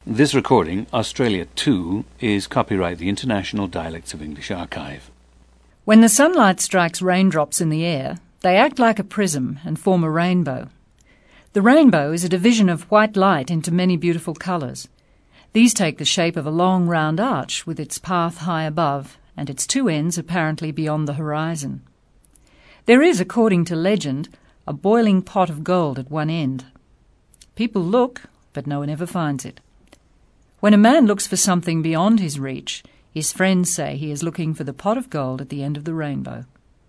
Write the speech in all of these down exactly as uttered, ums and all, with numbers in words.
This recording, Australia two, is copyright the International Dialects of English Archive. When the sunlight strikes raindrops in the air, they act like a prism and form a rainbow. The rainbow is a division of white light into many beautiful colours. These take the shape of a long round arch with its path high above and its two ends apparently beyond the horizon. There is, according to legend, a boiling pot of gold at one end. People look, but no one ever finds it. When a man looks for something beyond his reach, his friends say he is looking for the pot of gold at the end of the rainbow.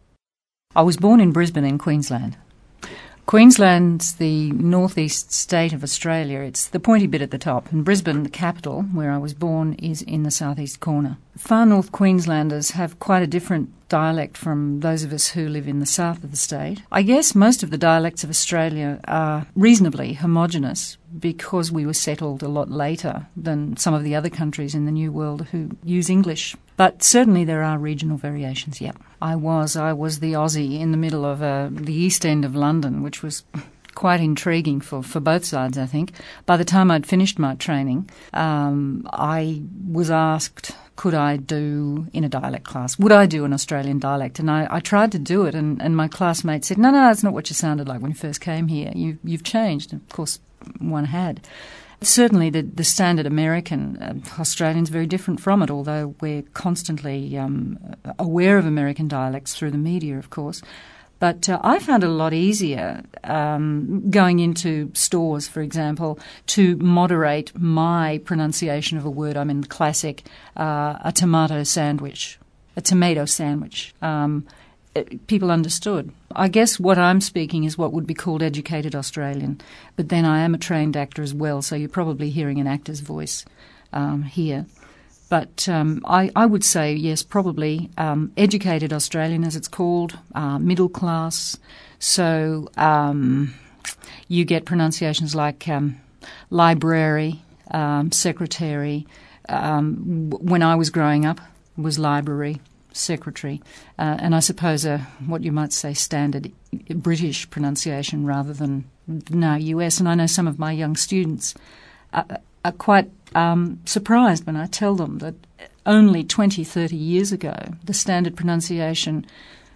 I was born in Brisbane in Queensland. Queensland's the northeast state of Australia. It's the pointy bit at the top, and Brisbane, the capital, where I was born, is in the southeast corner. Far north Queenslanders have quite a different dialect from those of us who live in the south of the state. I guess most of the dialects of Australia are reasonably homogenous because we were settled a lot later than some of the other countries in the New World who use English. But certainly there are regional variations, yep. I was. I was the Aussie in the middle of uh, the East End of London, which was quite intriguing for, for both sides, I think. By the time I'd finished my training, um, I was asked, could I do, in a dialect class, would I do an Australian dialect? And I, I tried to do it, and, and my classmate said, no, no, that's not what you sounded like when you first came here. You, you've changed. And of course, one had. Certainly the, the standard American uh, Australian is very different from it, although we're constantly um, aware of American dialects through the media, of course. But uh, I found it a lot easier um, going into stores, for example, to moderate my pronunciation of a word. I mean, the classic, uh, a tomato sandwich, a tomato sandwich. Um, it, people understood. I guess what I'm speaking is what would be called educated Australian, but then I am a trained actor as well, so you're probably hearing an actor's voice um, here. But um, I, I would say, yes, probably um, educated Australian, as it's called, uh, middle class. So um, you get pronunciations like um, library, um, secretary. Um, w- when I was growing up, was library, secretary. Uh, and I suppose a, what you might say standard British pronunciation rather than now U S. And I know some of my young students are, are quite um, surprised when I tell them that only twenty, thirty years ago the standard pronunciation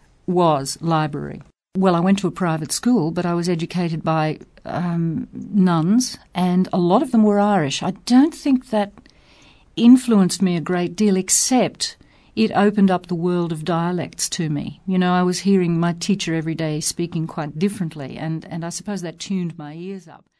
was library. Well, I went to a private school, but I was educated by um, nuns, and a lot of them were Irish. I don't think that influenced me a great deal, except it opened up the world of dialects to me. You know, I was hearing my teacher every day speaking quite differently, and, and I suppose that tuned my ears up.